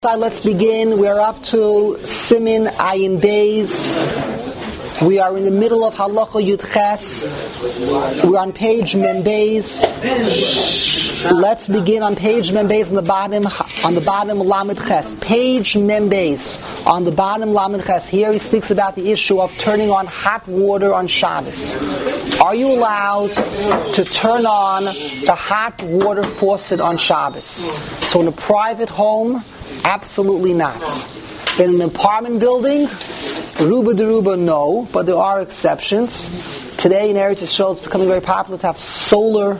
Let's begin. We are up to Simin Ayin Beis. We are in the middle of Halacha Yud Ches. We're on page Mem Beis. Let's begin on page Mem Beis on the bottom Lamed Ches. Page Mem Beis on the bottom Lamed Ches. Here he speaks about the issue of turning on hot water on Shabbos. Are you allowed to turn on the hot water faucet on Shabbos? So in a private home, absolutely not. In an apartment building, Ruba deruba, no, but there are exceptions. Today in Eretz Yisrael, it's becoming very popular to have solar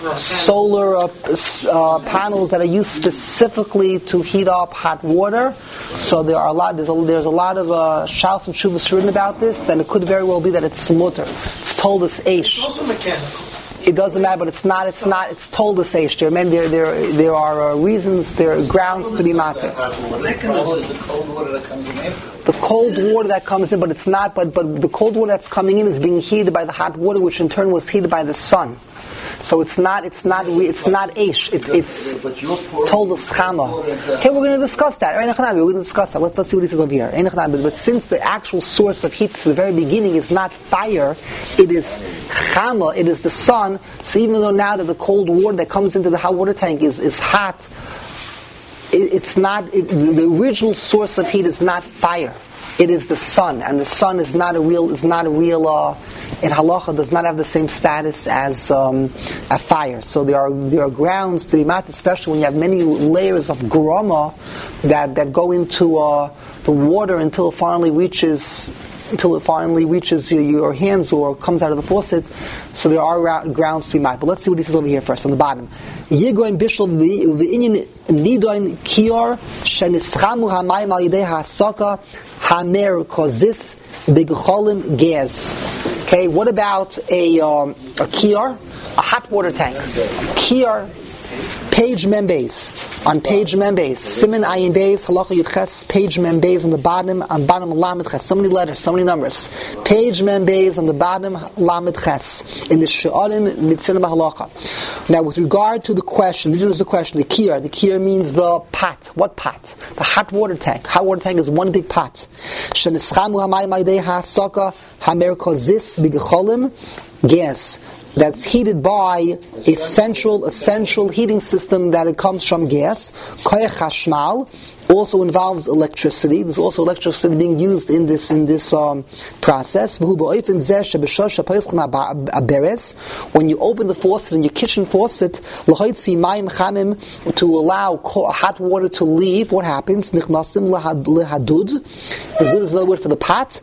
panels that are used specifically to heat up hot water. So there's a lot of shals and shuvas written about this. Then it could very well be that it's mutter. It's told as eish. It's also mechanical. It doesn't matter, but it's not. It's told as eish. There are reasons, there are grounds to be matter. The cold water that comes in after. The cold water that comes in, but it's not. But the cold water that's coming in is being heated by the hot water, which in turn was heated by the sun. So it's not eish. It's told as chama. Okay, we're going to discuss that. We're going to discuss that. Let's see what he says over here. But since the actual source of heat from the very beginning is not fire, it is chama. It is the sun. So even though now that the cold water that comes into the hot water tank is hot, it's not. The original source of heat is not fire. It is the sun, and the sun is not a real. In halacha, does not have the same status as a fire. So there are grounds to be mat, especially when you have many layers of grama that go into the water until it finally reaches your hands or comes out of the faucet. So there are grounds to be mat. But let's see what he says over here first on the bottom. Yigoin bishul v'inyin nidoin kior shenischamu hamayim al yidei hasaka hamer kozis b'gecholim gas. Okay, what about a kior, a hot water tank? Kior, page Membeis. On page Membeis, Simin Ayin Beis, Halacha Yud Ches, page Membeis on the bottom Lamed Ches. So many letters, so many numbers. Page Membeis on the bottom Lamed Ches in the She'arim Mitzvah Halacha. Now, with regard to the question, this is the question. The kior means the pot. What pot? The hot water tank. Hot water tank is one big pot. Shenischamu hamayim aydei hasaka hamer kozis b'gecholim gas. That's heated by a central heating system that it comes from gas. Koyach Hashmal also involves electricity. There's also electricity being used in this process. When you open the faucet in your kitchen faucet, to allow hot water to leave, what happens? Hadud is another word for the pot.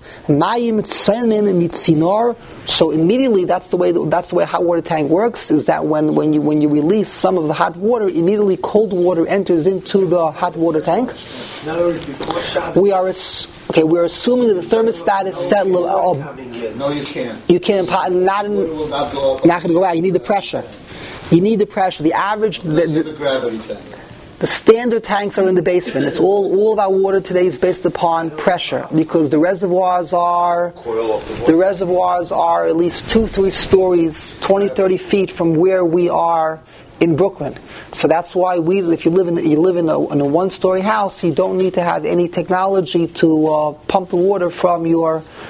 So immediately, that's the way a hot water tank works. Is that when you release some of the hot water, immediately cold water enters into the hot water tank. In other words, before Shabbos, we're assuming that the thermostat is set. No, you can't. You can't. Not going to go out. You need the pressure. The average. The gravity tank. The standard tanks are in the basement. It's all of our water today is based upon pressure because the reservoirs are at least 2-3 stories, 20-30 feet from where we are in Brooklyn. So that's why if you live in a one-story house, you don't need to have any technology to pump the water from the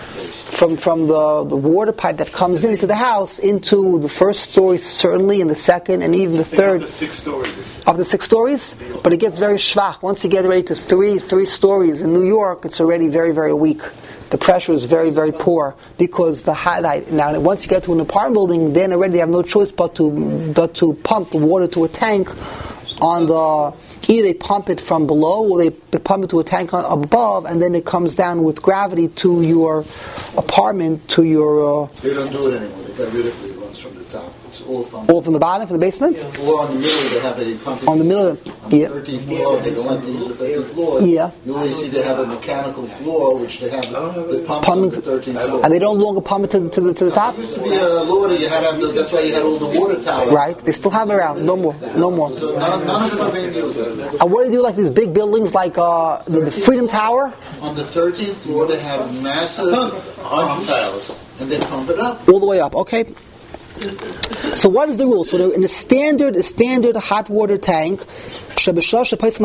water pipe that comes into the house into the first story, certainly, and the second, and even the third. Of the 6 stories. Of the 6 stories? But it gets very schwach. Once you get ready to three stories in New York, it's already very, very weak. The pressure is very, very poor because the highlight. Now, once you get to an apartment building, then already they have no choice but to pump the water to a tank on the. Either they pump it from below, or they pump it to a tank above, and then it comes down with gravity to your apartment, to your. They don't do it anymore. They got rid of the ones from the top. It's all from the bottom, from the basement. Yeah. Or on the middle, they have a pump. On the middle, on the 13th floor, they don't like to use the 13th floor. Yeah. You always see they have a mechanical floor, which they have the pumps on the 13th floor. And they don't longer pump it to the top. It used to be a loader. You had to have that's why you had all the water towers. Right. They still have it around. No more. So none of them are being used. And what do they do like these big buildings like the Freedom Tower? On the 13th floor, they have massive pump towers, and they pump it up all the way up. Okay. So what is the rule? So in a standard hot water tank, Cold water enters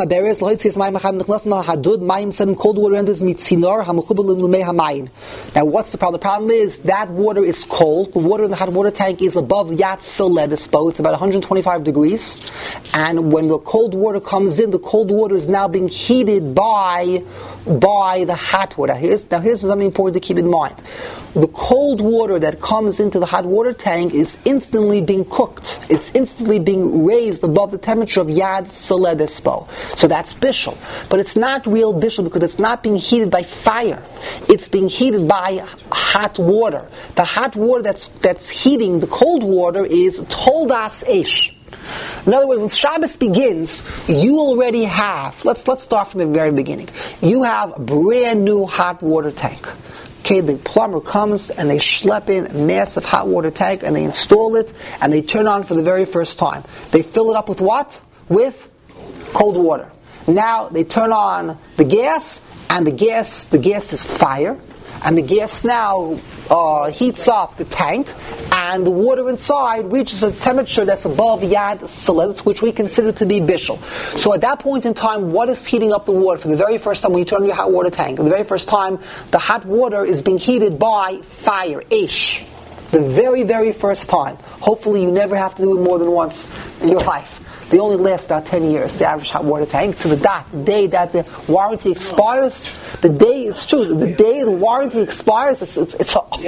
Now what's the problem? The problem is that water is cold. The water in the hot water tank is above Yad Soledespo. It's about 125 degrees. And when the cold water comes in, the cold water is now being heated by the hot water. Here's something important to keep in mind. The cold water that comes into the hot water tank is instantly being cooked. It's instantly being raised above the temperature of Yad Soledespo. So that's bishul. But it's not real bishul because it's not being heated by fire. It's being heated by hot water. The hot water that's heating the cold water is toldas esh. In other words, when Shabbos begins, you already have, let's start from the very beginning. You have a brand new hot water tank. Okay, the plumber comes and they schlep in a massive hot water tank and they install it and they turn on for the very first time. They fill it up with what? With cold water. Now they turn on the gas and the gas is fire. And the gas now heats up the tank, and the water inside reaches a temperature that's above Yad Soledespo, which we consider to be bishul. So at that point in time, what is heating up the water? For the very first time, when you turn on your hot water tank, for the very first time, the hot water is being heated by fire, esh. The very, very first time. Hopefully you never have to do it more than once in your life. They only last about 10 years, the average hot water tank, to the day that the warranty expires. The day the warranty expires, it's the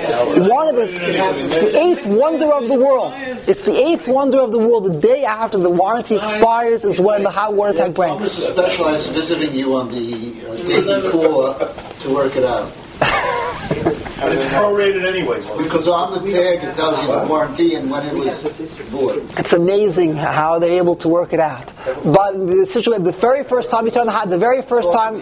8th wonder of the world. It's the 8th wonder of the world. The day after the warranty expires is when the hot water tank breaks. Specialized visiting you on the day before to work it out. And it's prorated anyways. Because on the tag it tells you the warranty and when it was bought. It's amazing how they're able to work it out. But the situation, the very first time you turn on the very first time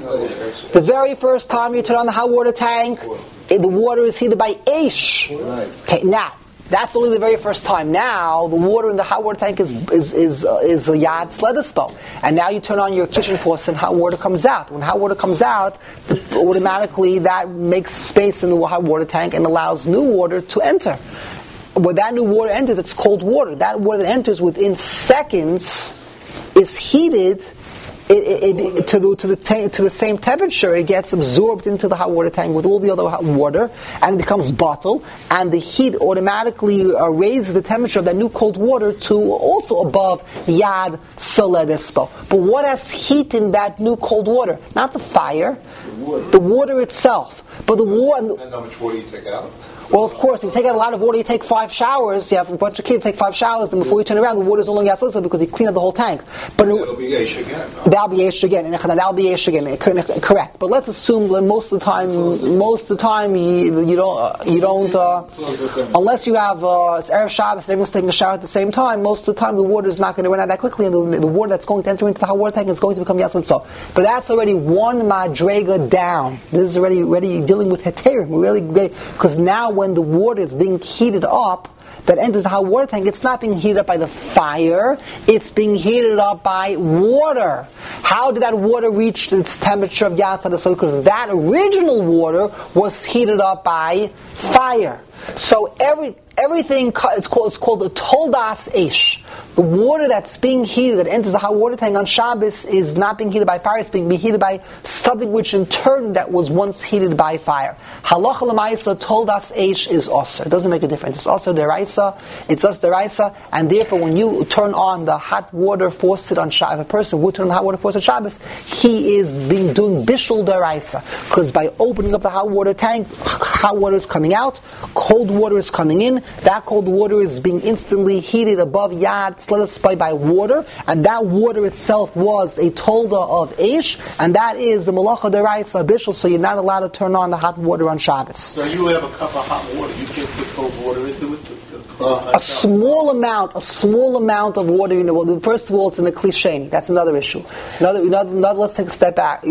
you turn on the hot water tank, the water is heated by esh. Right. Okay, now that's only the very first time. Now the water in the hot water tank is a Yad Soledespo, and now you turn on your kitchen faucet and hot water comes out. When hot water comes out, automatically that makes space in the hot water tank and allows new water to enter. When that new water enters, it's cold water. That water that enters within seconds is heated to the same temperature. It gets absorbed into the hot water tank with all the other hot water, and it becomes bottled. And the heat automatically raises the temperature of that new cold water to also above Yad Soledespo. But what has heat in that new cold water? Not the fire, the water itself. But the water. And how much water you take out? Well, of course, if you take out a lot of water, you take 5 showers. You have a bunch of kids take 5 showers, then before you turn around, the water's no longer Yad because you clean up the whole tank. But it'll be Yesh again. No? That'll be Yesh again. That'll be Yesh again. Correct. But let's assume that most of the time you don't unless you have it's Erev Shabbos, everyone's taking a shower at the same time. Most of the time, the water is not going to run out that quickly, and the water that's going to enter into the hot water tank is going to become Yad Soledespo. But that's already one madrega down. This is already dealing with heterim. Really great, because now when the water is being heated up, that enters the hot water tank, it's not being heated up by the fire, it's being heated up by water. How did that water reach its temperature of Yad Soledespo? Because that original water was heated up by fire. So everything is called a toldas esh. The water that's being heated, that enters the hot water tank on Shabbos, is not being heated by fire, it's being heated by something which in turn that was once heated by fire. Halacha l'maisa, toldas esh is osir. It doesn't make a difference. It's osir deraisa, it's us deraisa, and therefore when you turn on the hot water faucet on Shabbos, if a person would turn on the hot water faucet on Shabbos, he is doing bishul deraisa. Because by opening up the hot water tank, hot water is coming out, cold water is coming in, that cold water is being instantly heated above Yad Soledespo by water, and that water itself was a tolda of Eish, and that is the Malacha Deraisa Bishul, so you're not allowed to turn on the hot water on Shabbos. So you have a cup of hot water, you can't put cold water into it? A small amount of water. Well, first of all, it's in the klisheni. That's another issue. Another. Let's take a step back.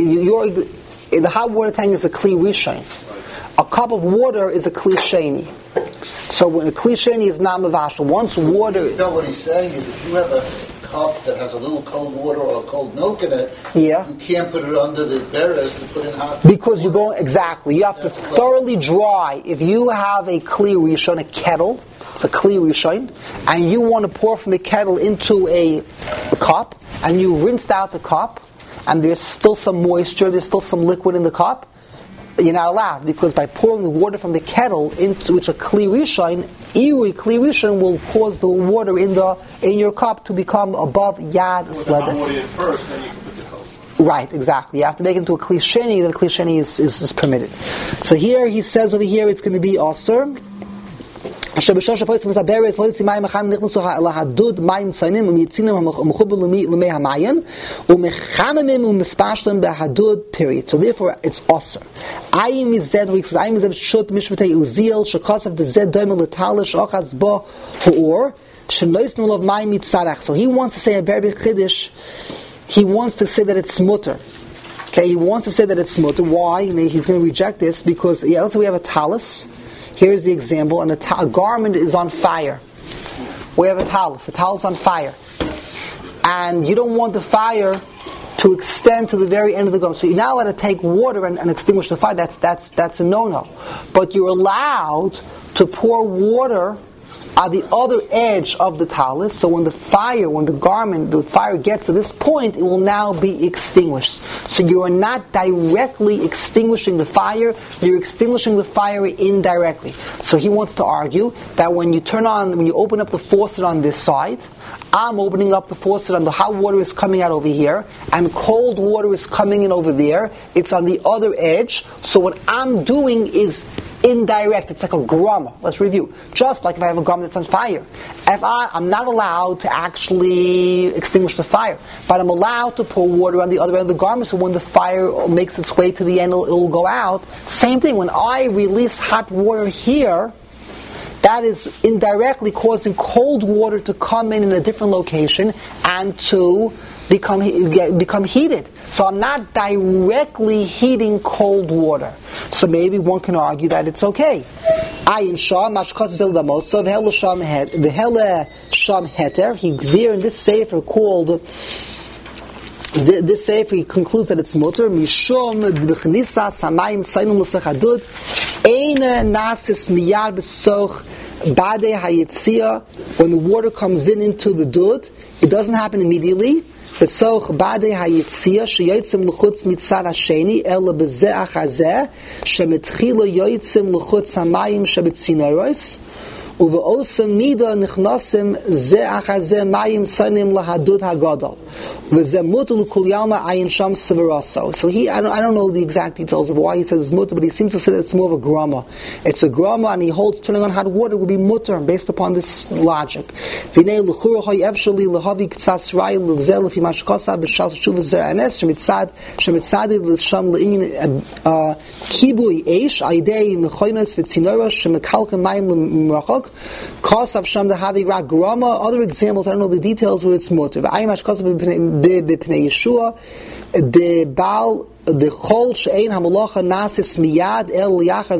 The hot water tank is a kli rishon. A cup of water is a kli sheni. So when a kli sheni is not mavashal, once water. You know what he's saying is, if you have a cup that has a little cold water or cold milk in it, yeah, you can't put it under the beres to put in hot. Because you're going exactly. You have to thoroughly dry. If you have a kli rishon, a kettle, it's a Kli Rishon, and you want to pour from the kettle into a cup, and you rinsed out the cup, and there's still some moisture, there's still some liquid in the cup, you're not allowed, because by pouring the water from the kettle into which a Kli Rishon, Kli Rishon will cause the water in your cup to become above Yad Sledes. First, then you can put the coat. Right, exactly. You have to make it into a Kli Sheni, then Kli Sheni is permitted. So here he says over here it's going to be Asur. שבשלוש הפועצים מסברס לא יוצאים מים החמים נכנסו להדוד מים ציינים ומייצינים המחובר למי המים ומחממים ומספשתם בהדוד period. So therefore it's Asur. Ayim mized weeks ayim mized shut mishvatei uzil shekosaf the zed doimer letalish ochaz bo hoor shenoisnu lov mayim mitzarach. So he wants to say a very big chiddush. He wants to say that it's mutter. Okay, he wants to say that it's mutter. Why? He's going to reject this because let's say we have a talis. Here's the example, and a garment is on fire. We have a talis is on fire. And you don't want the fire to extend to the very end of the garment. So you're not allowed to take water and extinguish the fire. That's a no-no. But you're allowed to pour water at the other edge of the talis, so when the fire gets to this point, it will now be extinguished. So you are not directly extinguishing the fire, you're extinguishing the fire indirectly. So he wants to argue that when you open up the faucet on this side, I'm opening up the faucet and the hot water is coming out over here, and cold water is coming in over there, it's on the other edge, so what I'm doing is indirect. It's like a grama. Let's review. Just like if I have a garment that's on fire. I'm not allowed to actually extinguish the fire, but I'm allowed to pour water on the other end of the garment, so when the fire makes its way to the end, it'll go out. Same thing, when I release hot water here, that is indirectly causing cold water to come in a different location and to become heated. So I'm not directly heating cold water. So maybe one can argue that it's okay. Ayin Sham Mashkas Zildamosa V'Hela Sham Heter. He there in this sefer called. This sefer he concludes that it's mutter mishum b'chnisas hamayim tzaynim l'sechadud eina nasis miyar b'soch badei hayitzia. When the water comes into the dud, it doesn't happen immediately. B'soch badei hayitzia sheyotzim l'chutz mitzad hasheni ela b'zeh achar zeh shemetchila yotzim l'chutz hamayim shebetzinoros. Uve'osa mida nichnasim ze achar ze mayim sanim lahadud hagadol. V'ze mutu l'kul yalma ayin sham severaso. So I don't know the exact details of why he says it's mutter, but he seems to say that it's more of a grama. It's a grama, and he holds turning on hot water would be mutter based upon this logic. V'nei l'chura hoy evshali l'havi k'tzas rai l'zel l'fi mashkosa b'shal shuvah zer anes shemitzadi l'sham l'inyin kibui eish aidei mechoynes v'tzinoros shemekalchem mayim l'mrachok. Other examples, I don't know the details where it's mutter. Yeshua, the Baal, the Chol she'ein hamalacha nasis miyad el yachar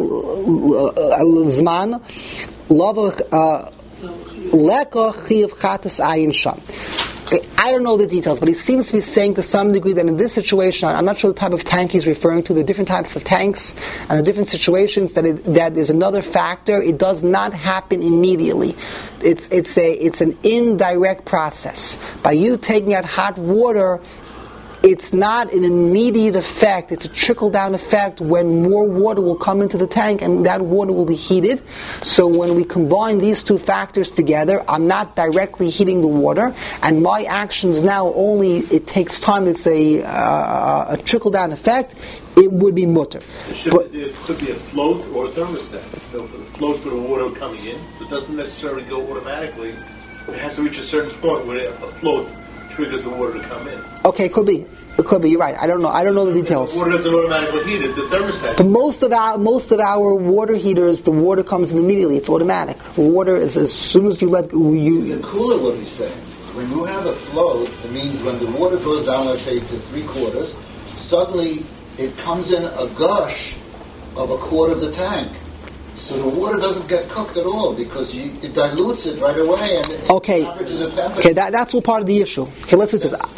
zman lava leka chiv chatas ayin sham. I don't know the details, but he seems to be saying to some degree that in this situation, I'm not sure the type of tank he's referring to, the different types of tanks and the different situations, that there's another factor. It does not happen immediately. It's an indirect process. By you taking out hot water, it's not an immediate effect. It's a trickle-down effect when more water will come into the tank and that water will be heated. So when we combine these two factors together, I'm not directly heating the water, and my actions now it takes time. It's a trickle-down effect. It would be mutter. There could be a float or a thermostat. For the float for the water coming in, it doesn't necessarily go automatically. It has to reach a certain point where a float triggers the water to come in. Okay, could be. It could be. You're right. I don't know the details. The water doesn't automatically heat it. The thermostat. But most of our water heaters, the water comes in immediately. It's automatic. The water is as soon as you let go. It's a cooler what he's saying. When you have a float, it means when the water goes down, let's say to 3/4, suddenly it comes in a gush of a quarter of the tank. So the water doesn't get cooked at all because it dilutes it right away and it averages a temperature. Okay, that's all part of the issue. Okay, let's do this.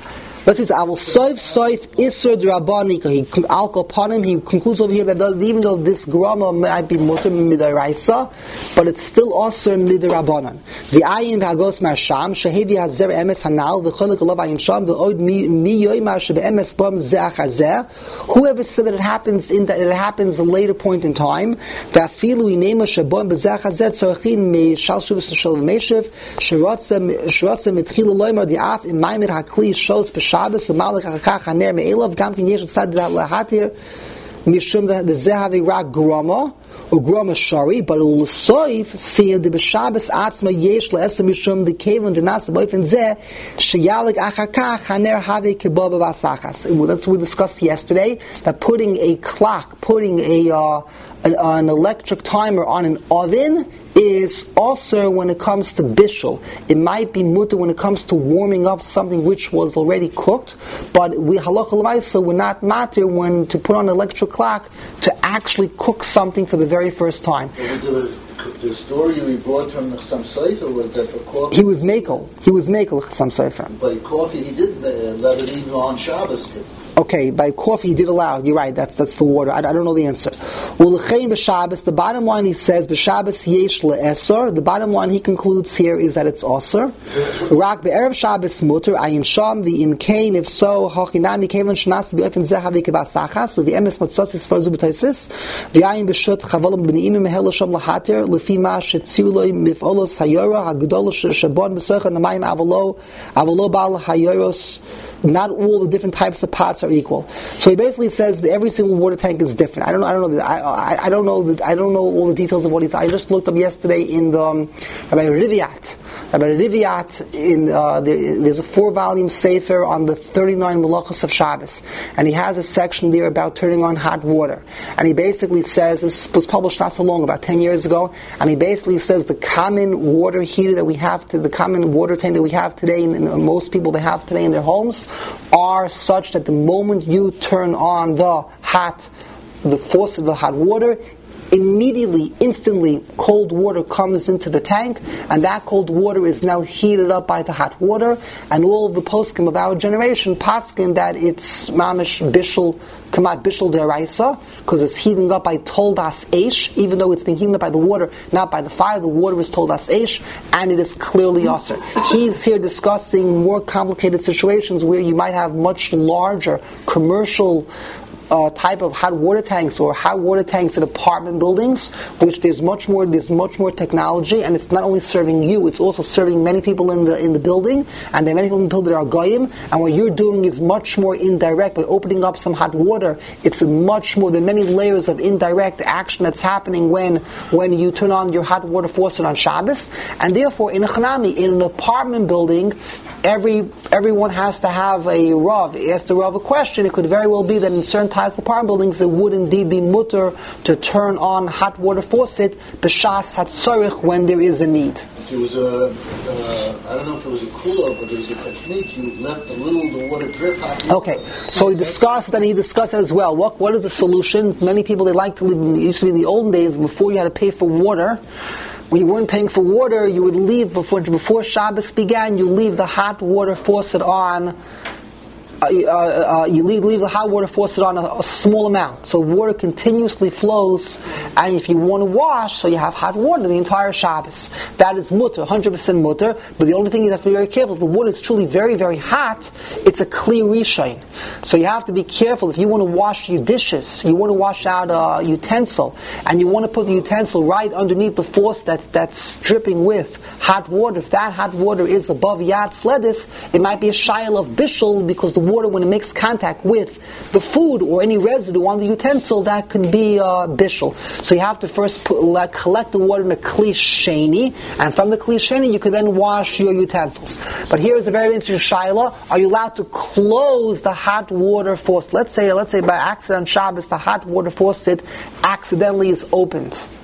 Let's see. I will soif iser d'Rabbanika. He alcohol upon him. He concludes over here that even though this grama might be mutter midaraisa, but it's still also midarabanan. The ayin v'hagos marsham shehevi hazer emes hanal v'cholik alav ayin sham v'od mi yoymar shebeemes bam zeh achar zeh. Whoever said that it happens at a later point in time, v'afilu inema shebam b'zeh achar zeh tzorachin me shal shuvus shel v'meshev shirotza mitchila loymar di'af im maimer hakli shos b'shabes u'malach achakach haner me'elav gam kin yesh tzad lahatir mishum the zehavi rak grama or grama shari, but ulsoif seeing the b'shabes atzma yesh le'esem mishum the kevon denas boyfen zeh sheyalik achakach haner havi kebab v'asachas. That's what we discussed yesterday, that putting a clock, putting an electric timer on an oven is also when it comes to bishul. It might be mutter when it comes to warming up something which was already cooked, but we halacha l'maisa we're not matter when to put on an electric clock to actually cook something for the very first time. The story we brought from the Chassam Sofer was that for coffee... He was makel Chassam Sofer. By coffee he did let it even on Shabbos. Okay, by coffee he did allow. You're right. That's for water. I don't know the answer. The bottom line he says b'Shabbos yesh le'esor. The bottom line he concludes here is that it's osor. Rak be'erev Shabbos muter ayin sham v'imkein if so hachinami kevon shnas b'ofen zeh havi kebasachas v'emes matzasis farzu b'taisis v'ayin b'shut chavolim b'neimim mehel sham lahater lefi ma shetziu loy mif'olos hayora hagdol shabon b'socha namayim avolo bal hayoros. Not all the different types of pots are equal. So he basically says that every single water tank is different. I don't know all the details of what he said. I just looked up yesterday in the Rabbi Riviat. There's a 4-volume sefer on the 39 Malachos of Shabbos, and he has a section there about turning on hot water. And he basically says, this was published not so long, about 10 years ago, and he basically says the common water heater that we have, the common water tank that we have today, and most people they have today in their homes, are such that the moment you turn on the faucet of the hot water, immediately, instantly, cold water comes into the tank, and that cold water is now heated up by the hot water, and all of the poskim of our generation paskin that it's mamish bishul kamat bishul deraisa, because it's heating up by toldas eish, even though it's being heated up by the water, not by the fire. The water is toldas eish, and it is clearly aser. He's here discussing more complicated situations where you might have much larger commercial type of hot water tanks or hot water tanks in apartment buildings, which there's much more technology, and it's not only serving you, it's also serving many people in the building, and there are many people in the building that are goyim, and what you're doing is much more indirect. By opening up some hot water, it's much more, there are many layers of indirect action that's happening when you turn on your hot water faucet on Shabbos, and therefore in an apartment building, everyone has to have a Rav. Ask the Rav a question. It could very well be that in certain types of apartment buildings it would indeed be mutter to turn on hot water faucet b'shas hatzorich when there is a need. There was I don't know if it was a cooler, but there was a technique. You left the water drip hot. Okay, so he discussed that as well. What is the solution? Many people, they like to live, it used to be in the olden days, before you had to pay for water. When you weren't paying for water, you would leave before Shabbos began. You leave the hot water faucet on. You leave the hot water faucet on a small amount, so water continuously flows. And if you want to wash, so you have hot water the entire Shabbos. That is mutter, 100% mutter. But the only thing you have to be very careful. If the water is truly very, very hot, it's a clear rishain. So you have to be careful. If you want to wash your dishes, you want to wash out a utensil, and you want to put the utensil right underneath the faucet that's dripping with hot water. If that hot water is above yad sledis, it might be a shayel of bishul, because the water, when it makes contact with the food or any residue on the utensil, that could be bishul. So you have to first collect the water in a kli sheni, and from the kli sheni you can then wash your utensils. But here is a very interesting shayla: are you allowed to close the hot water faucet? Let's say by accident on Shabbos the hot water faucet accidentally is opened.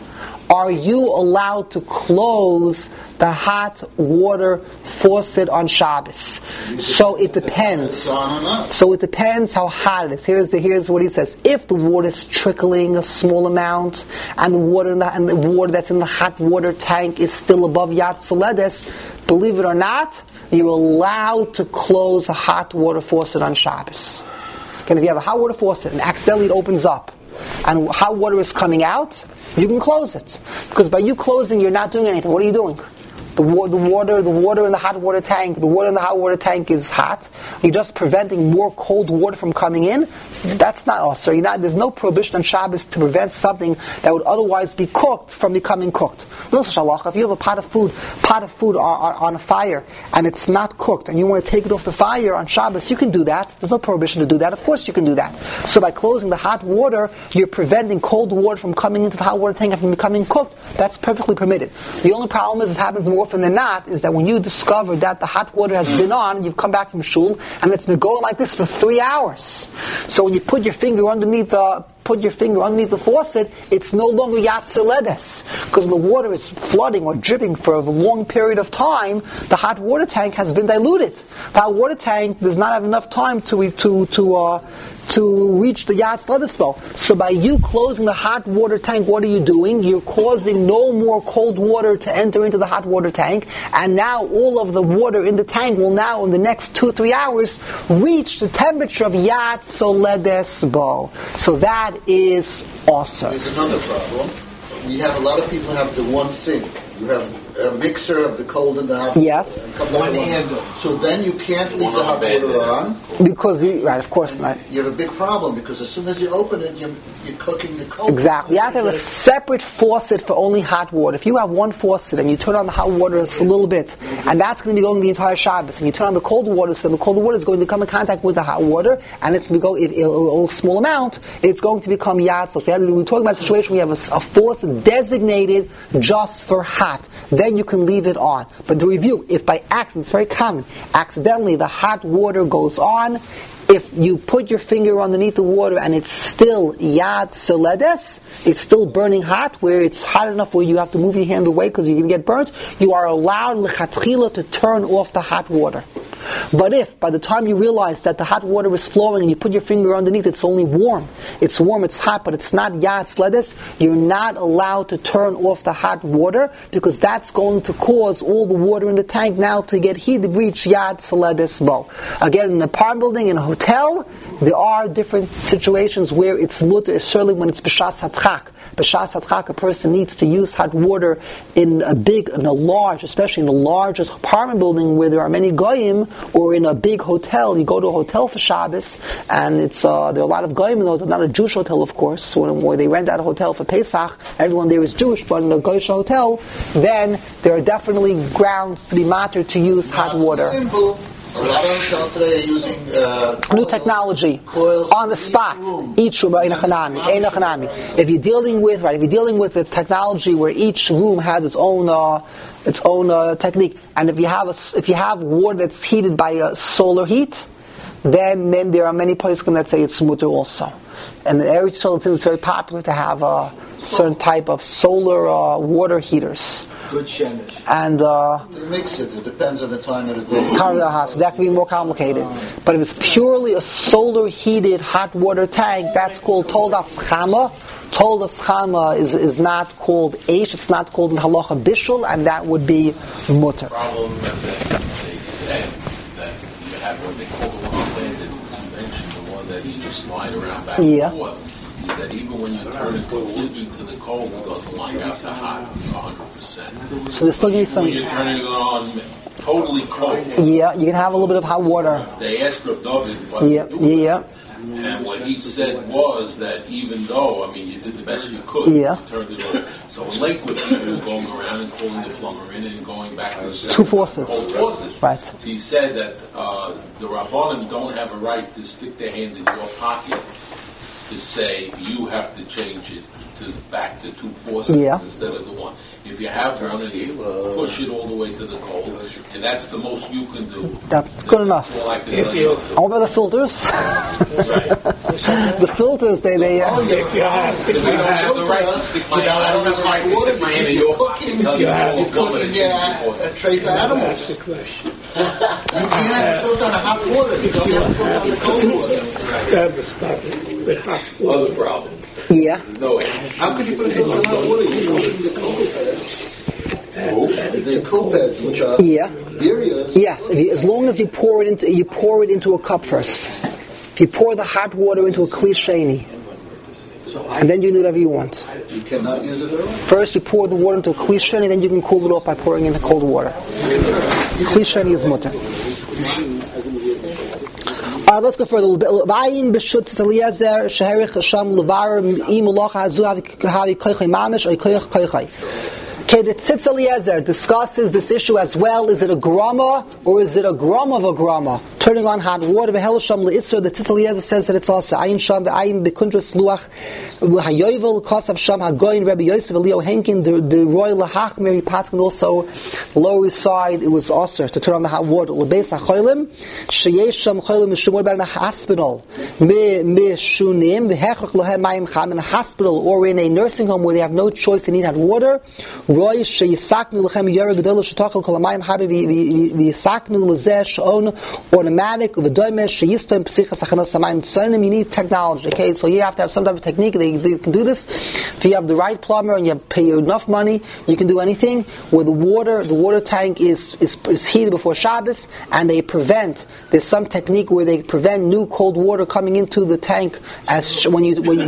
are you allowed to close the hot water faucet on Shabbos? So it depends. So it depends how hot it is. Here's what he says. If the water is trickling a small amount, and the water that's in the hot water tank is still above Yad Soledes, believe it or not, you're allowed to close a hot water faucet on Shabbos. Okay, if you have a hot water faucet and accidentally it opens up, and hot water is coming out, you can close it. Because by you closing, you're not doing anything. What are you doing? The water in the hot water tank, the water in the hot water tank is hot. You're just preventing more cold water from coming in. That's not us. So there's no prohibition on Shabbos to prevent something that would otherwise be cooked from becoming cooked. If you have a pot of food on a fire and it's not cooked and you want to take it off the fire on Shabbos, you can do that. There's no prohibition to do that. Of course you can do that. So by closing the hot water, you're preventing cold water from coming into the hot water tank and from becoming cooked. That's perfectly permitted. The only problem is it happens more often than not is that when you discover that the hot water has been on, you've come back from shul, and it's been going like this for 3 hours. So when you put your finger underneath the faucet, it's no longer Yad Soledes. Because the water is flooding or dripping for a long period of time, the hot water tank has been diluted. The hot water tank does not have enough time to reach the Yad Soledes spell. So by you closing the hot water tank, what are you doing? You're causing no more cold water to enter into the hot water tank, and now all of the water in the tank will now, in the next 2-3 hours, reach the temperature of Yad Soledes bowl. So that is awesome. There's another problem. We have a lot of people have the one sink. You have a mixer of the cold and the hot. Yes. One handle. So then you can't leave the hot water on. Because, right, of course not. You have a big problem because as soon as you open it, you're cooking the cold. Exactly. You have to have a separate faucet for only hot water. If you have one faucet and you turn on the hot water just a little bit, and that's going to be going the entire Shabbos, and you turn on the cold water, so the cold water is going to come in contact with the hot water, and it's going to go a small amount, it's going to become yatzos. So we're talking about a situation where you have a faucet designated just for hot. Then you can leave it on. But to review, if by accident, it's very common, accidentally the hot water goes on, if you put your finger underneath the water and it's still Yad Soledes, it's still burning hot, where it's hot enough where you have to move your hand away because you're going to get burnt, you are allowed lechatchila to turn off the hot water. But if, by the time you realize that the hot water is flowing and you put your finger underneath, it's only warm, it's hot, but it's not Yad Soledes, you're not allowed to turn off the hot water, because that's going to cause all the water in the tank now to get heated, reach Yad Soledes bow. Again, in an apartment building, in a hotel, there are different situations where it's mutter, certainly when it's b'shas hatchak. B'shas hatchak, a person needs to use hot water especially in a large apartment building where there are many goyim, or in a big hotel. You go to a hotel for Shabbos, and there are a lot of goyim in the hotel, not a Jewish hotel, of course, where they rent out a hotel for Pesach. Everyone there is Jewish, but in a goyish hotel, then there are definitely grounds to be matter to use hot water. Simple. A lot of hotels today are using new technology on the spot. Each room, if you're dealing with the technology where each room has its own technique, and if you have water that's heated by solar heat, then there are many poskim that say it's mutter also. And the Eretz Yisrael, it's very popular to have a certain type of solar water heaters. Good shemesh. And you mix it. It depends on the time of the day. So that can be more complicated. But if it's purely a solar heated hot water tank, that's called Toldas Chama. Toldas Chama is not called Eish. It's not called in Halacha Bishul, and that would be mutter. The problem that they said that you have what they call the one that you mentioned, the one that you just slide around back and forth. That even when you turn it completely to the cold, it doesn't like out the hot 100%. So there's still going to be some. When you're turning it on totally cold. Yeah, you can have a little bit of hot water. They asked Rav David what and what he said was that even though, you did the best you could, you turned it on. So in Lakewood, people were going around and calling the plumber in and going back to the two faucets. Right. So he said that the Rabbanim don't have a right to stick their hand in your pocket to say you have to change it back to two faucets instead of the one. If you have one, and you push it all the way to the cold, and that's the most you can do. That's good enough. All about the filters. Right. The filters, they if you have the right to stick my hand, I don't have the right to stick my hand in your pocket. You're cooking a tray for animals. You can't have it cooked on the hot water. You don't have to cook on the cold water. Other problem. Yeah. No way. How could you put it on hot water? You put it in the cold pads. The cold pads, which are Birios. Yes, as long as you pour it into a cup first. If you pour the hot water into a kli sheni, and then you do whatever you want. You cannot use it at all? First you pour the water into a kli sheni, then you can cool it off by pouring in the cold water. Kli sheni is mutter. Let's go further a little bit. Vayin b'shut Eliezer sheherich Hashem levar imulach hazu havi koichai mamish or koich koichai. Okay, the Tzitz Eliezer discusses this issue as well. Is it a grama or is it a gram of a grama? Turning on hot water. V'hel sham le'isser. The Tzitz Eliezer says that it's also ayin sham ve'ayin b'kundras luach hayovel kosav sham hagoyin Rabbi Yosef Elio Henkin the royal lahachmeri patkin also lower side. It was also to turn on the hot water. Lebeis hacholim sheyesh sham cholim mishumor about in a hospital mishunim v'hechach lohem mayim cham in a hospital or in a nursing home where they have no choice, they need hot water. Roy sheyisaknu lechem yara gedola shetachal kol hamayim harbi v'yisaknu lezeh shon automatic v'doimesh sheyistem psichas achanas hamayim tzonim. You need technology. Okay, so you have to have some type of technique. They can do this. If you have the right plumber and you pay enough money, you can do anything. Where the water tank is heated before Shabbos, and there's some technique where they prevent new cold water coming into the tank as when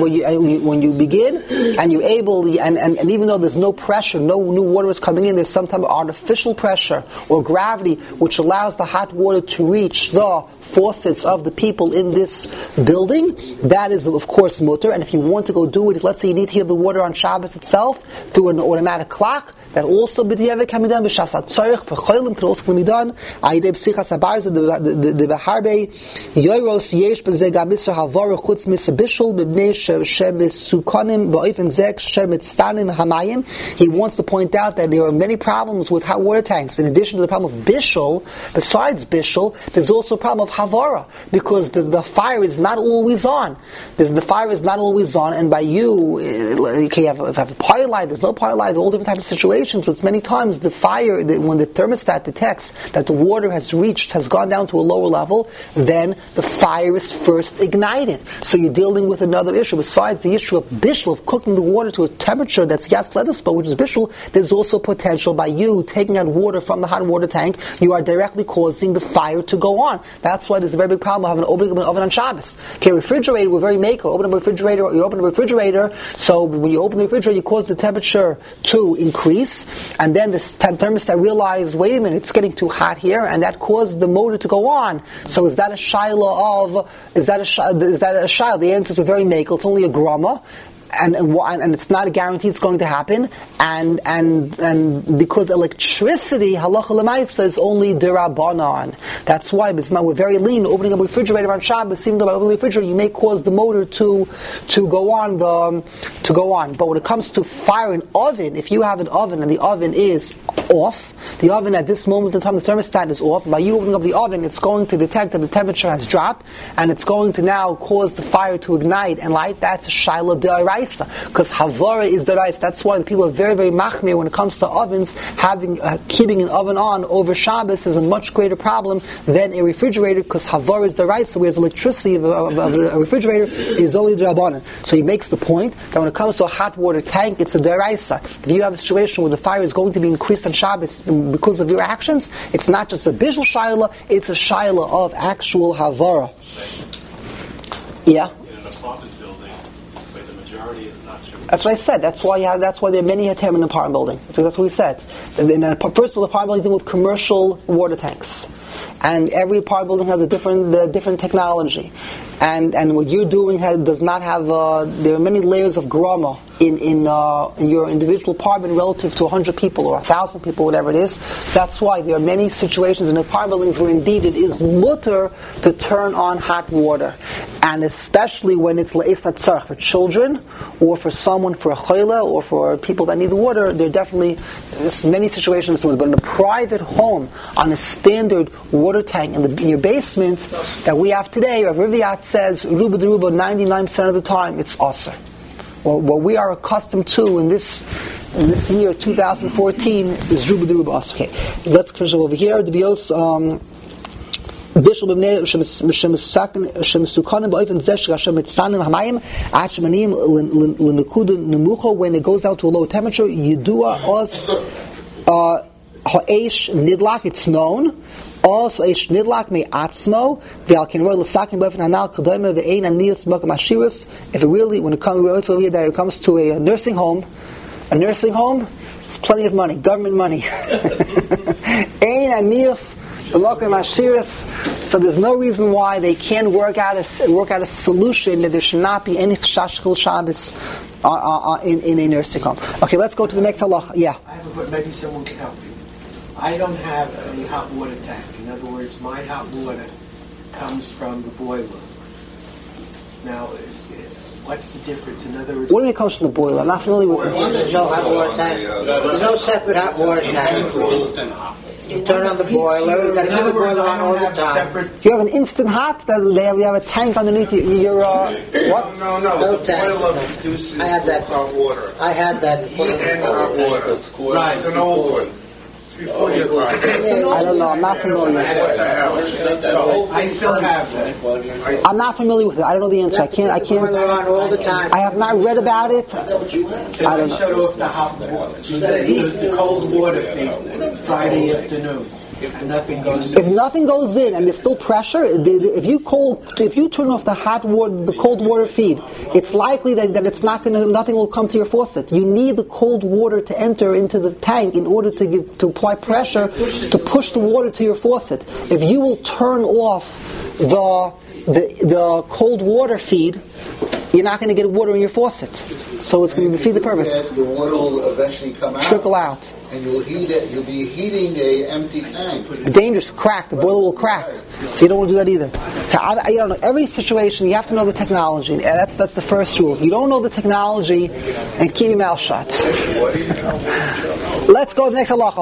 you begin, and you're able and even though there's no pressure, no new water is coming in, there's some type of artificial pressure or gravity which allows the hot water to reach the faucets of the people in this building. That is of course mutter. And if you want to go do it, if let's say you need to heat the water on Shabbos itself through an automatic clock, that also b'diavad can be done. B'shas hatzorich for cholim can also be done. Ayidei psichas habarza the beharbe yoros yesh b'zeh gam misra havara chutz misra bishul b'bnei shemesukanim ba'ofen zeh shemitstanim hamayim. He wants to point out that there are many problems with hot water tanks. In addition to the problem of bishul, besides bishul, there's also a problem of havara, because the fire is not always on. The fire is not always on, and by you have a pilot light, there's no pilot light, all different types of situations. But many times the fire, when the thermostat detects that the water has gone down to a lower level, then the fire is first ignited. So you're dealing with another issue. Besides the issue of bishul, of cooking the water to a temperature that's yas ledespa, which is bishul, there's also potential by you taking out water from the hot water tank, you are directly causing the fire to go on. That's why there's a very big problem of having an open oven on Shabbos. Okay, refrigerator, we're very maker. You open the refrigerator, so when you open the refrigerator, you cause the temperature to increase, and then the thermostat realized, wait a minute, it's getting too hot here, and that caused the motor to go on. So is that a shaila is that a shaila? The answer is very maker. It's only a grama. And it's not a guarantee it's going to happen, and because electricity halacha l'maisa is only derabanan. That's why we're very lean. Opening a refrigerator on Shabbos, even though by opening the refrigerator you may cause the motor to go on. But when it comes to fire an oven, if you have an oven and the oven is off, the oven at this moment in time the thermostat is off. By you opening up the oven, it's going to detect that the temperature has dropped, and it's going to now cause the fire to ignite and light. That's a shaila d'oraisa. Because havara is the rice. That's why the people are very, very machmir when it comes to ovens. Keeping an oven on over Shabbos is a much greater problem than a refrigerator, because havara is the rice, whereas electricity of a refrigerator is only the rabbanan. So he makes the point that when it comes to a hot water tank, it's a deraisa. If you have a situation where the fire is going to be increased on Shabbos because of your actions, it's not just a bishul shaila, it's a shaila of actual havara. Yeah. That's what I said. That's why there are many heterim in the apartment building. So that's what we said. First of all, the apartment building dealing with commercial water tanks, and every apartment building has a different technology. And what you're doing does not have. There are many layers of grama in your individual apartment relative to 100 people or 1,000 people, whatever it is. That's why there are many situations in apartment buildings where indeed it is mutter to turn on hot water, and especially when it's le'esat tzarech for children or for someone, for a chayla or for people that need the water. There are definitely many situations. But in a private home on a standard water tank in your basement that we have today, Rav Riviat says, Ruba Deruba, 99% of the time, it's Aser. Well, what we are accustomed to in this year, 2014, is Ruba Deruba Aser. Okay, let's finish over here. The Bios, Bishul b'mnei shemesukanim b'oifen zeh sh'gashem mitztanim hamayim ad shemanim l'nekuda nemucha, when it goes down to a low temperature, yidua os ha'esh nidlak, it's known. Also, eish nidlak me atzmo v'al ken roy l'sakim b'oifen hanal kadoyme v'ein aniyas b'akam ashiras. If it really, when it comes over here, that it comes to a nursing home, it's plenty of money, government money. Ein aniyas. So there's no reason why they can't work out a solution that there should not be any chash chil Shabbos in a nursing home. Okay, let's go to the next halacha. Yeah. Maybe someone can help you. I don't have any hot water tank. In other words, my hot water comes from the boiler. Now, what's the difference? In other words, what do you mean it comes from the boiler? I'm not familiar with this. There's no hot water tank. There's no separate hot water tank. You turn on the boiler. You got to keep the boiler on all the time. You have an instant hot. That they have a tank underneath your what? No tank. I had that hot water. I had that Heat and hot water. Right. It's an old one. Before your time. I don't know. I'm not familiar. I still have that. I'm not familiar with it. I don't know the answer. I can't. boiler on all the time. I have not read about it. I don't know. Shut off the hot water. So the cold water feed Friday afternoon. And nothing goes in. If nothing goes in and there's still pressure, if you turn off the hot water, the cold water feed, it's likely that it's nothing will come to your faucet. You need the cold water to enter into the tank in order to apply pressure to push the water to your faucet. If you will turn off the cold water feed, you're not going to get water in your faucet. So it's going to defeat the purpose. The water will eventually come out. Trickle out. And you'll heat it. You'll be heating a empty tank. Dangerous, crack. The boiler will crack. So you don't want to do that either. I don't know. Every situation, you have to know the technology. And that's the first rule. If you don't know the technology, and keep your mouth shut. Let's go to the next halacha.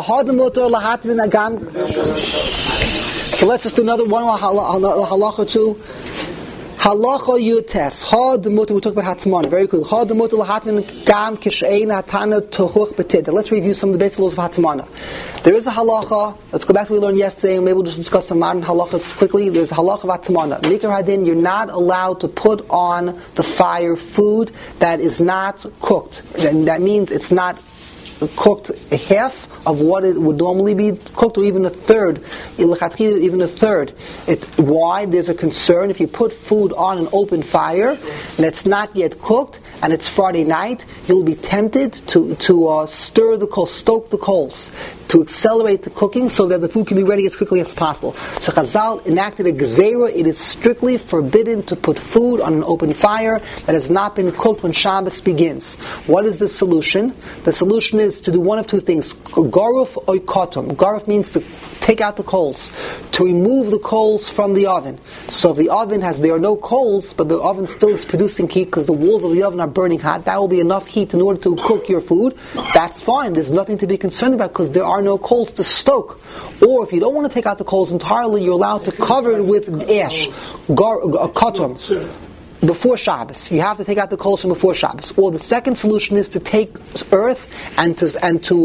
Okay, let's just do another one halacha too. Halacha yutes. Had mutter. We talk about hatman. Very cool. Had mutter lahatman gam kishein hatana tochuch betid. Let's review some of the basic rules of hatmana. There is a halacha. Let's go back to what we learned yesterday, and maybe we'll just discuss some modern halachas quickly. There's a halacha of hatmana. Mikra hadin. You're not allowed to put on the fire food that is not cooked. And that means it's not cooked half of what it would normally be cooked, or even a third. Even a third. Why? There's a concern if you put food on an open fire and it's not yet cooked and it's Friday night, you'll be tempted to stir the coals, stoke the coals, to accelerate the cooking so that the food can be ready as quickly as possible. So Chazal enacted a gezerah. It is strictly forbidden to put food on an open fire that has not been cooked when Shabbos begins. What is the solution? The solution is to do one of two things. Garuf or kotum. Garuf means to take out the coals, to remove the coals from the oven. So if the oven there are no coals, but the oven still is producing heat because the walls of the oven are burning hot, that will be enough heat in order to cook your food. That's fine. There's nothing to be concerned about because there are no coals to stoke. Or if you don't want to take out the coals entirely, you're allowed to cover it with ash, kotum. Before Shabbos, you have to take out the coals from before Shabbos. Or the second solution is to take earth and to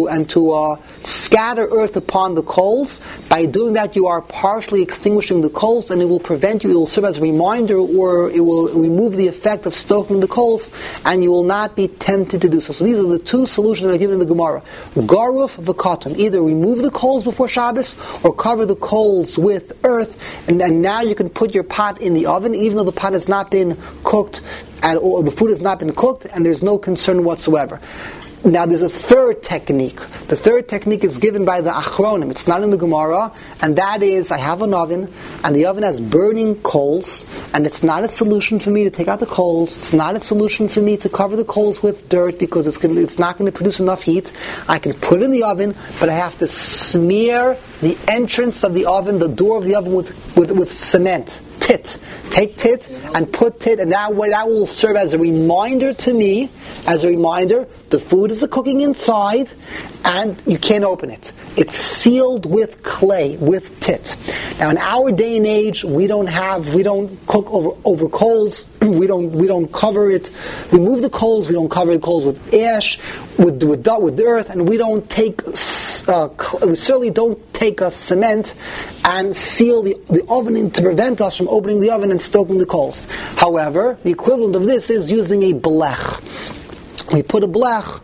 scatter earth upon the coals. By doing that, you are partially extinguishing the coals, and it will prevent you. It will serve as a reminder, or it will remove the effect of stoking the coals, and you will not be tempted to do so. So these are the two solutions that are given in the Gemara: garuf v'kotum. Either remove the coals before Shabbos, or cover the coals with earth, and then now you can put your pot in the oven, even though the pot has not been cooked, or the food has not been cooked, and there's no concern whatsoever. Now there's a third technique. The third technique is given by the Achronim. It's not in the Gemara, and that is, I have an oven, and the oven has burning coals, and it's not a solution for me to take out the coals. It's not a solution for me to cover the coals with dirt because it's not going to produce enough heat. I can put it in the oven, but I have to smear the entrance of the oven, the door of the oven, with cement. tit. Take tit and put tit, and that way that will serve as a reminder to me, the food is cooking inside, and you can't open it. It's sealed with clay, with tit. Now in our day and age, we don't cook over coals, we don't cover it, remove the coals, we don't cover the coals with ash, with the earth, and we don't take we certainly don't take a cement and seal the oven in to prevent us from opening the oven and stoking the coals. However, the equivalent of this is using a blech. We put a blech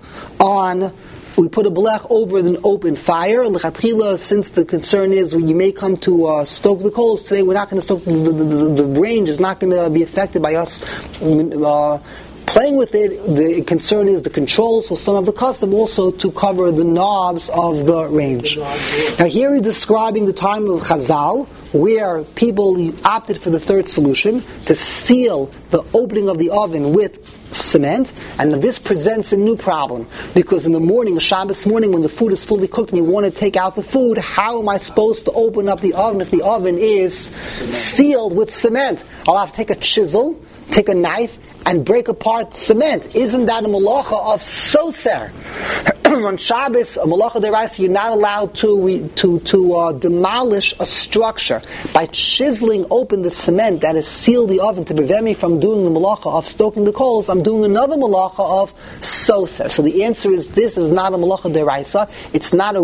over an open fire. L'chatchila, since the concern is when you may come to stoke the coals today, we're not going to stoke the range is not going to be affected by us playing with it. The concern is the controls, so some of the custom also to cover the knobs of the range. Now here he's describing the time of Chazal, where people opted for the third solution, to seal the opening of the oven with cement, and this presents a new problem, because in the morning, Shabbos morning, when the food is fully cooked and you want to take out the food, how am I supposed to open up the oven if the oven is sealed with cement? I'll have to take a chisel, take a knife, and break apart cement. Isn't that a malacha of soser? On Shabbos, a malacha deraisa, you're not allowed to demolish a structure. By chiseling open the cement that has sealed the oven to prevent me from doing the malacha of stoking the coals, I'm doing another malacha of soser. So the answer is, this is not a malacha deraisa. It's not a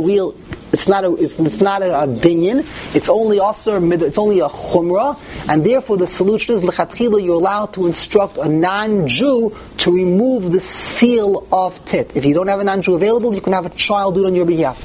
binyan. It's only a chumrah, and therefore the solution is lechatchila you're allowed to instruct a non-Jew to remove the seal of tit. If you don't have a non-Jew available, you can have a child do it on your behalf.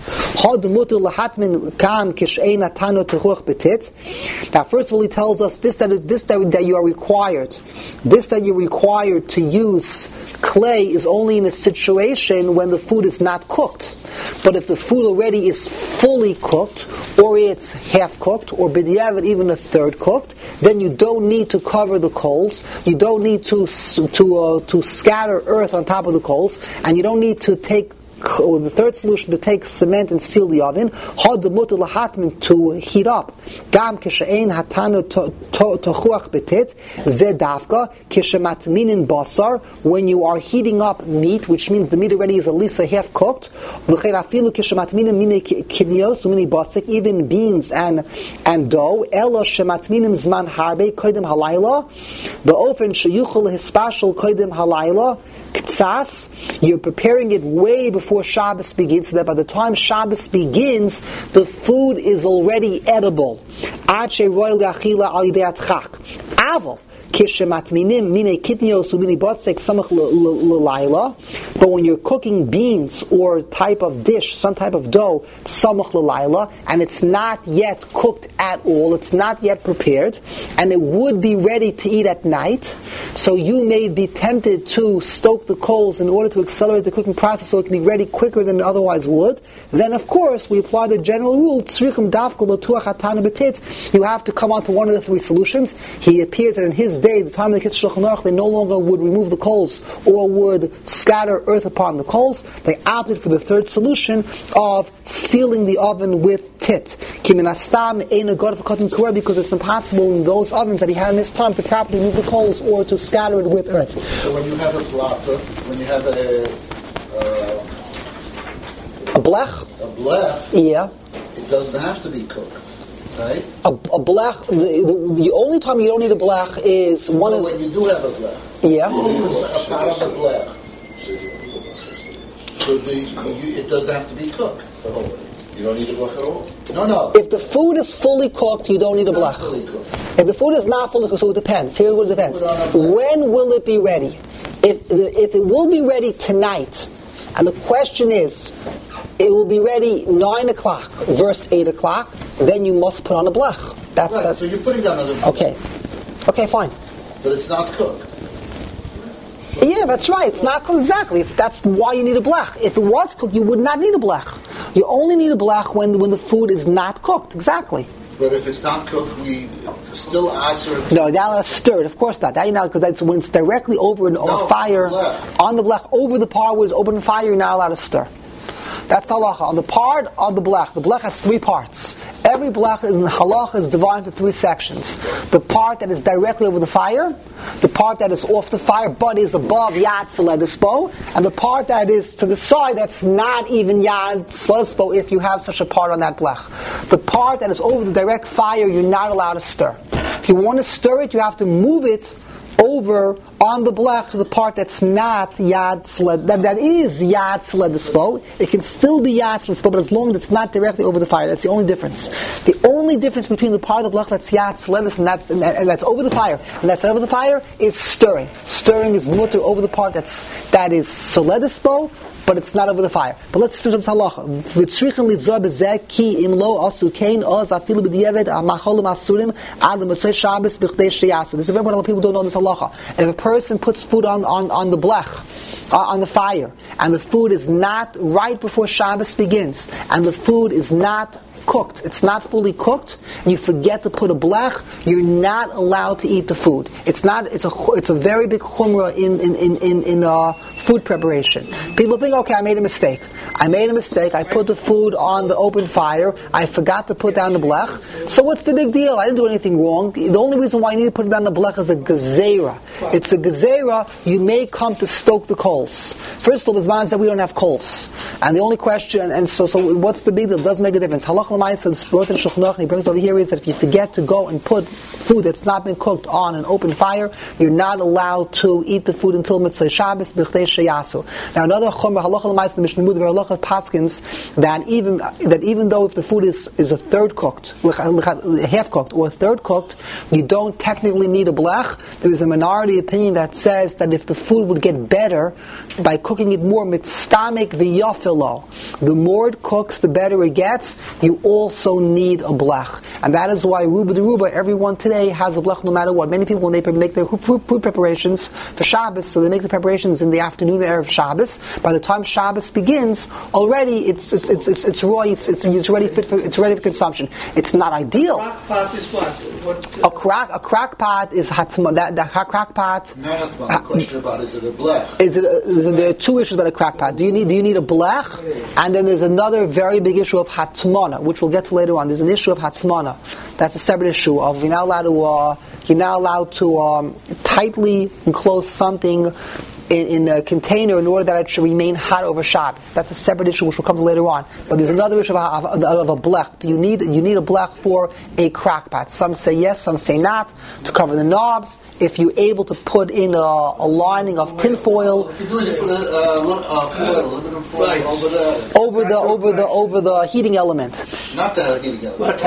Now, first of all, he tells us that you are required. This that you're required to use clay is only in a situation when the food is not cooked. But if the food already is fully cooked, or it's half cooked, or b'diavad even a third cooked, then you don't need to cover the coals. You don't need to scatter earth on top of the coals, and you don't need to take the third solution, to take cement and seal the oven. To heat up. Gam kishein hatanu tochuach betit zedavka kishematminin basar, when you are heating up meat, which means the meat already is at least a half cooked. V'cheirafilu kishematminin mine kidnios mine basik, even beans and dough. Elo shematminim zman harbe koydem halayla. Be'ofen sheyuchol hispashal koydem halayla. You're preparing it way before Shabbos begins, so that by the time Shabbos begins, the food is already edible. Aval. But when you're cooking beans or type of dish, some type of dough, samach l'layla, and it's not yet cooked at all, it's not yet prepared, and it would be ready to eat at night, so you may be tempted to stoke the coals in order to accelerate the cooking process so it can be ready quicker than it otherwise would, then of course we apply the general rule, you have to come on to one of the three solutions. He appears that in his day, the time of the Kitzur Shulchan Aruch, they no longer would remove the coals or would scatter earth upon the coals. They opted for the third solution of sealing the oven with tit. Because it's impossible in those ovens that he had in his time to properly remove the coals or to scatter it with earth. So when you have a blach, when you have a blech? A blech, yeah, it doesn't have to be cooked. Right? A blech, the only time you don't need a blech is one of... when you do have a blech. Yeah. A part of a blech. So it doesn't have to be cooked. The whole way. You don't need a blech at all? No. If the food is fully cooked, you don't need a blech. If the food is not fully cooked, so it depends. Here's what it depends. When will it be ready? If it will be ready tonight, and the question is, it will be ready 9 o'clock versus 8 o'clock, then you must put on a blech. That's right, so you're putting on a blech. Okay, fine. But it's not cooked. Yeah, that's right. It's not cooked exactly. That's why you need a blech. If it was cooked, you would not need a blech. You only need a blech when the food is not cooked. Exactly. But if it's not cooked, we still ask her... No, you're not allowed to stir it. Of course not. Because that's when it's directly over a fire, on the blech, over the par where it's open fire, you're not allowed to stir. That's the halacha. On the part of the blech has three parts. Every blech in the halach is divided into 3 sections. The part that is directly over the fire, the part that is off the fire but is above Yad Seledispo, and the part that is to the side that's not even Yad Seledispo if you have such a part on that blech. The part that is over the direct fire, you're not allowed to stir. If you want to stir it, you have to move it over on the blech to the part that's not Yad Sled, that is Yad Seledispo. It can still be Yad Seledispo, but as long as it's not directly over the fire, that's the only difference. The only difference between the part of the blech that's Yad Seledis and that's over the fire, and that's not over the fire, is stirring. Stirring is mutter over the part that is Seledispo, but it's not over the fire. But let's do some halacha. V'tzrichen lizor bezeh ki im lo asu kein oz afilu b'diavad amacholim asurim ad l'motzei Shabbos b'chdei sheyasu. This is very important. People don't know this halacha. If a person puts food on the blech, on the fire, and the food is not right before Shabbos begins, and the food is not cooked, it's not fully cooked, and you forget to put a blech, you're not allowed to eat the food. It's a very big chumrah in food preparation. People think, okay, I made a mistake. I put the food on the open fire, I forgot to put down the blech, so what's the big deal? I didn't do anything wrong. The only reason why you need to put it down the blech is a gezerah. It's a gezerah, you may come to stoke the coals. First of all, Zman said we don't have coals. And the only question, and so what's the big deal? It doesn't make a difference. Halach l'maisa, the Sport and Shulchan Aruch, he brings over here is that if you forget to go and put food that's not been cooked on an open fire, you're not allowed to eat the food until Mitzvah Shabbos b'chdei sheyasu. Now another chumrah, halach l'maisa, the Mishnah Mud, halach paskins, that even though if the food is a third cooked, half cooked, or a third cooked, you don't technically need a blech. There is a minority opinion that says that if the food would get better by cooking it more, mitztamek v'yafilo, the more it cooks, the better it gets. You also need a blech, and that is why Ruba de Ruba, everyone today has a blech no matter what. Many people, when they make their food preparations for Shabbos, so they make the preparations in the afternoon of Shabbos. By the time Shabbos begins, already it's raw. It's ready for consumption. It's not ideal. A crock pot is what? A crock pot is hatma. That crock pot. Not hatma. The question about is it a blech? There are 2 issues about a crock pot. Do you need a blech? And then there's another very big issue of hatmana, which we'll get to later on. There's an issue of hatmana. That's a separate issue of you're not allowed to tightly enclose something in a container in order that it should remain hot over Shabbos. That's a separate issue which will come to later on. But there's another issue of a blech. You need a blech for a crock pot. Some say yes, some say not, to cover the knobs. If you're able to put in a lining of tin foil, what you do is you put aluminum foil over the heating element. Not the heating element.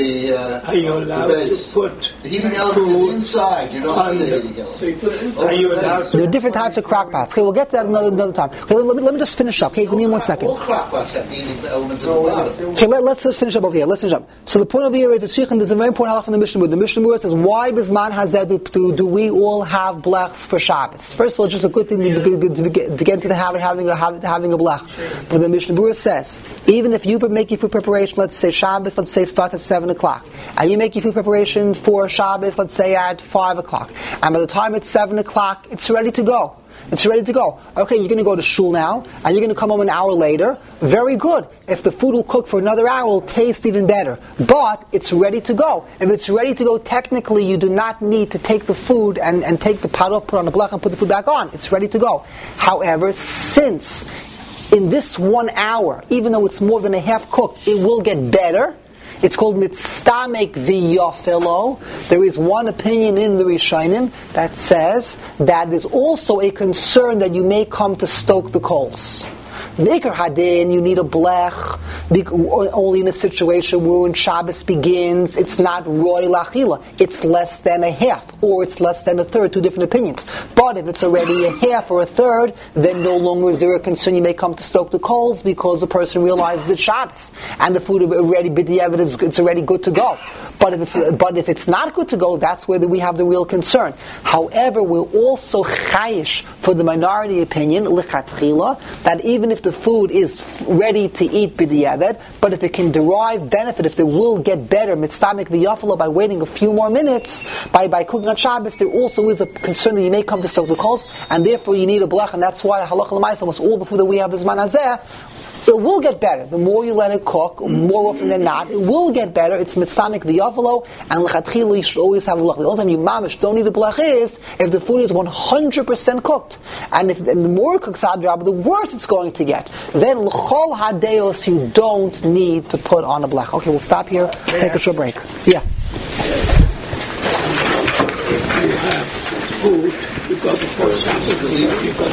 Are you allowed to put the heating element is inside? You don't see the heating element. So you put are you allowed to? There are different types of crock pots. Okay, we'll get to that another time. Okay, let me just finish up. Okay, give me 1 second. All crock pots have the heating element in the bottom. Okay, let's just finish up over here. Let's finish up. So the point over here is that there's a very important halach from the Mishnah. The Mishnah says, why Bisman Hazeh do we all have blechs for Shabbos? First of all, it's just a good thing to get into the habit of having a blech. But the Mishnah says, even if you make your food preparation, let's say Shabbos, let's say starts at 7 o'clock, and you make your food preparation for Shabbos, let's say at 5 o'clock, and by the time it's 7 o'clock, it's ready to go. It's ready to go. Okay, you're going to go to shul now, and you're going to come home an hour later. Very good. If the food will cook for another hour, it will taste even better. But it's ready to go. If it's ready to go, technically, you do not need to take the food and take the pot off, put on the blech, and put the food back on. It's ready to go. However, since in this 1 hour, even though it's more than a half cooked, it will get better. It's called mitztamek v'yafilo. There is one opinion in the Rishonim that says that there's also a concern that you may come to stoke the coals. Nikar Hadin, you need a blech, only in a situation where when Shabbos begins, it's not roy lachila. It's less than a half, or it's less than a third, 2 different opinions. But if it's already a half or a third, then no longer is there a concern you may come to stoke the coals because the person realizes it's Shabbos. And the food already, it's already good to go. But if it's not good to go, that's where we have the real concern. However, we're also chayish for the minority opinion, lichatchila, that even if the food is ready to eat b'diavad, but if it can derive benefit, if it will get better, mitztamek v'yafalo, by waiting a few more minutes, by cooking on Shabbos, there also is a concern that you may come to stoke the coals, and therefore you need a blech, and that's why halach l'maisa, almost all the food that we have is manazeh, It will get better. The more you let it cook, more often than not, it will get better. It's mitzamik v'yavalo, and l'chatchila you should always have a blach. The only time you mamish don't need a blach is if the food is 100% cooked. And the more it cooks hadrab, the worse it's going to get. Then l'chol hadeos you don't need to put on a blach. Okay, we'll stop here, take a short break. Yeah. If you have food, you go before Sabbath, you're going